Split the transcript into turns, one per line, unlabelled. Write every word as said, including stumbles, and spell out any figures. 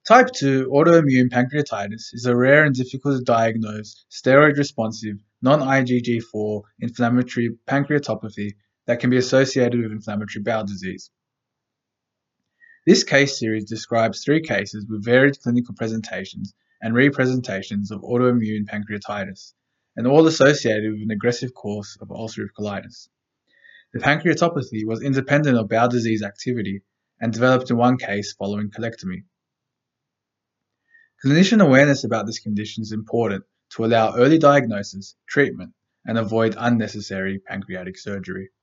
Type two autoimmune pancreatitis is a rare and difficult to diagnose, steroid-responsive, non-I G G four inflammatory pancreatopathy that can be associated with inflammatory bowel disease. This case series describes three cases with varied clinical presentations and representations of autoimmune pancreatitis, and all associated with an aggressive course of ulcerative colitis. The pancreatopathy was independent of bowel disease activity and developed in one case following colectomy. Clinician awareness about this condition is important to allow early diagnosis, treatment, and avoid unnecessary pancreatic surgery.